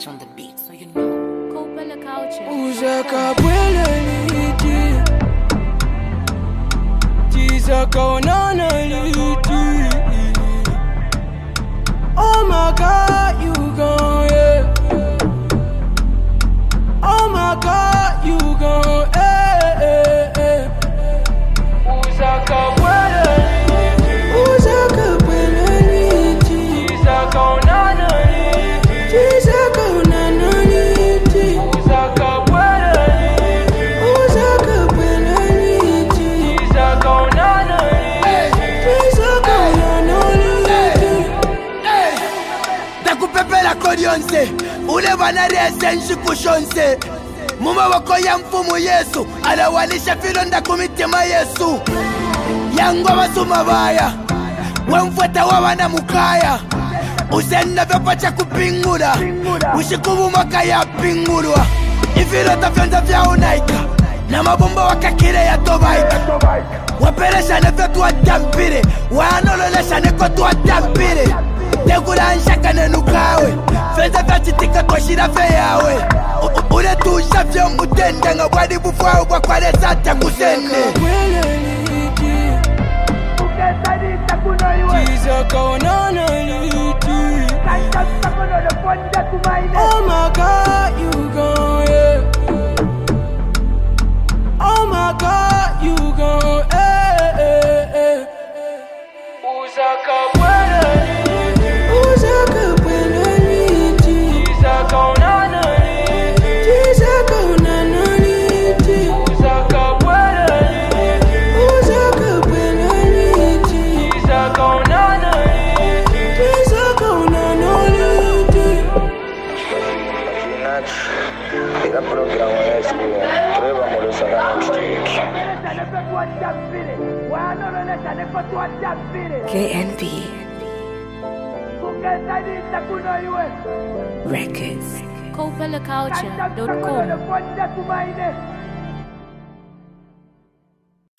touch on the beat, so you know. Copella culture. Uzaka bwele liti Tizaka onana liti. Oh my God, you gone, yeah. Oh my God, you gone, Uzaka bwele liti. Uzaka bwele liti. Tizaka onana liti. Tizaka onana liti. Uzaka bwele liti. Uzaka bwele liti. Tizaka onana liti. Tizaka onana liti. Takupepela kodionse ule vanarese nshikushonse muma wako ya mfumu Yesu alawalisha filonda kumitima Yesu yango basuma baya wemfweta wabana mukaya usenda vyopacha kupingula ushikubumaka ya pingulwa ifilota vyonza vya unaika na mabomba wakakile ya tobaika wapereshane vyo tuwatampire wanololeshane ko tuwatampire tegula nshakane nukawe fenza vya chitika toshira fe yawe ule tusha vyo mutende nga bwadi bufwawe bwakwale sata kusende Tizaka onana liti. Oh my God, you gone, yeah. Oh my God, you gone, Uzaka bwele liti. Uzaka bwele liti. Tizaka onana liti. Tizaka onana liti. Uzaka bwele liti. Uzaka bwele liti. Tizaka onana liti. Tizaka onana liti. Era programa esse, prova molosa na stick. KNB Records. CopellaCulture.com.